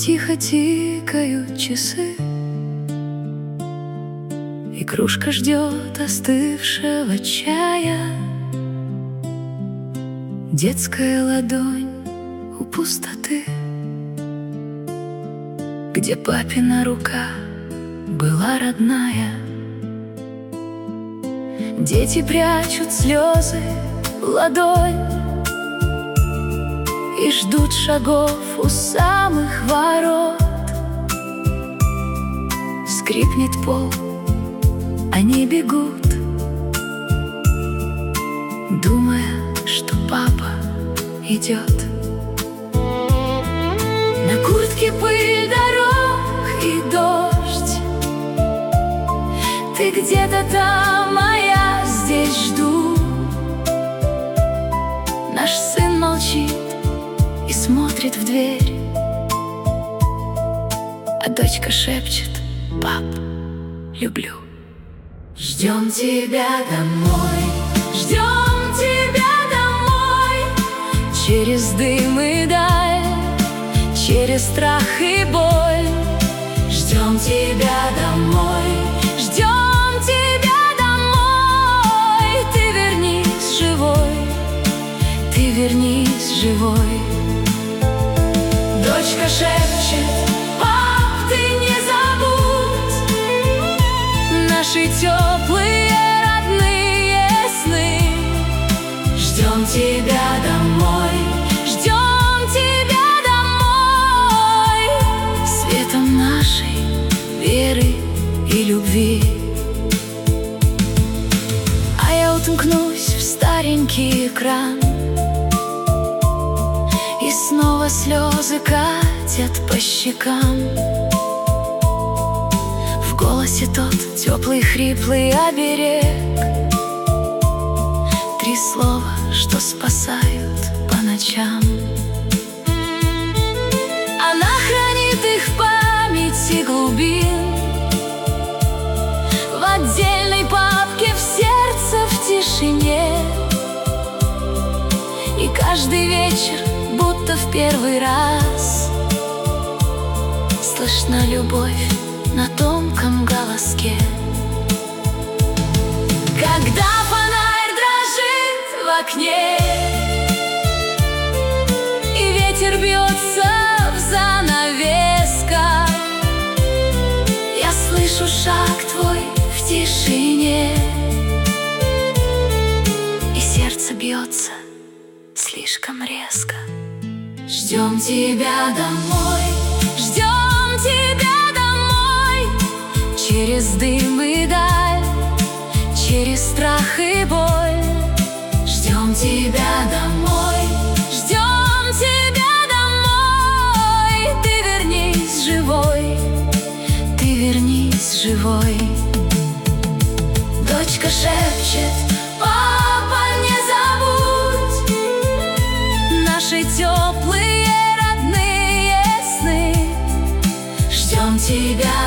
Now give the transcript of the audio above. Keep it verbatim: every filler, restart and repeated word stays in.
тихо тикают часы, и кружка ждет остывшего чая. Детская ладонь у пустоты, где папина рука была родная. Дети прячут слезы в ладонь и ждут шагов у самых ворот. Скрипнет пол, они бегут, думая, что папа идет. На куртке пыль дорог и дождь. Ты где-то там, а я здесь жду. Наш сын молчит и смотрит в дверь, а дочка шепчет: пап, люблю. Ждем тебя домой, ждем тебя домой, через дым и даль, через страх и боль. Ждем тебя домой, ждем тебя домой. Ты вернись живой, ты вернись живой. Дочка шепчет: пап, ты не забудь наши теплые родные сны. Ждем тебя домой, ждем тебя домой, светом нашей веры и любви. А я уткнусь в старенький экран, и снова слезы катят по щекам. В голосе тот теплый хриплый оберег, три слова, что спасают по ночам. Она хранит их в памяти глубин, в отдельной папке, в сердце, в тишине. И каждый вечер, будто в первый раз, слышна любовь на тонком голоске. Когда фонарь дрожит в окне, и ветер бьется в занавесках, я слышу шаг твой в тишине, и сердце бьется слишком резко. Ждем тебя домой, ждем тебя домой, через дым и даль, через страх и боль. Ждем тебя домой, ждем тебя домой. Ты вернись живой, ты вернись живой. Дочка шепчет: папа, не забудь наши теплые родные сны. Ждем тебя